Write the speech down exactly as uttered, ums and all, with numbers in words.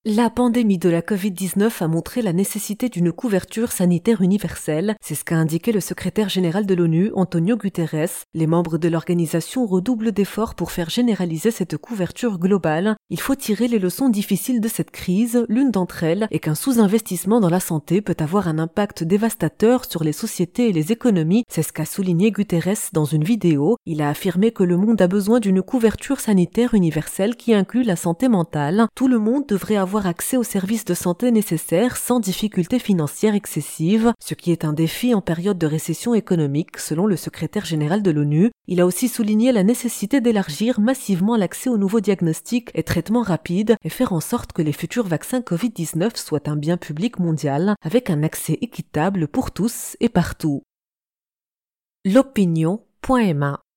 La pandémie de la covid dix-neuf a montré la nécessité d'une couverture sanitaire universelle. C'est ce qu'a indiqué le secrétaire général de l'ONU, Antonio Guterres. Les membres de l'organisation redoublent d'efforts pour faire généraliser cette couverture globale. Il faut tirer les leçons difficiles de cette crise. L'une d'entre elles est qu'un sous-investissement dans la santé peut avoir un impact dévastateur sur les sociétés et les économies. C'est ce qu'a souligné Guterres dans une vidéo. Il a affirmé que le monde a besoin d'une couverture sanitaire universelle qui inclut la santé mentale. Tout le monde devrait avoir accès aux services de santé nécessaires sans difficultés financières excessives, ce qui est un défi en période de récession économique, selon le secrétaire général de l'ONU. Il a aussi souligné la nécessité d'élargir massivement l'accès aux nouveaux diagnostics et traitements rapides et faire en sorte que les futurs vaccins covid dix-neuf soient un bien public mondial avec un accès équitable pour tous et partout. L'opinion point m a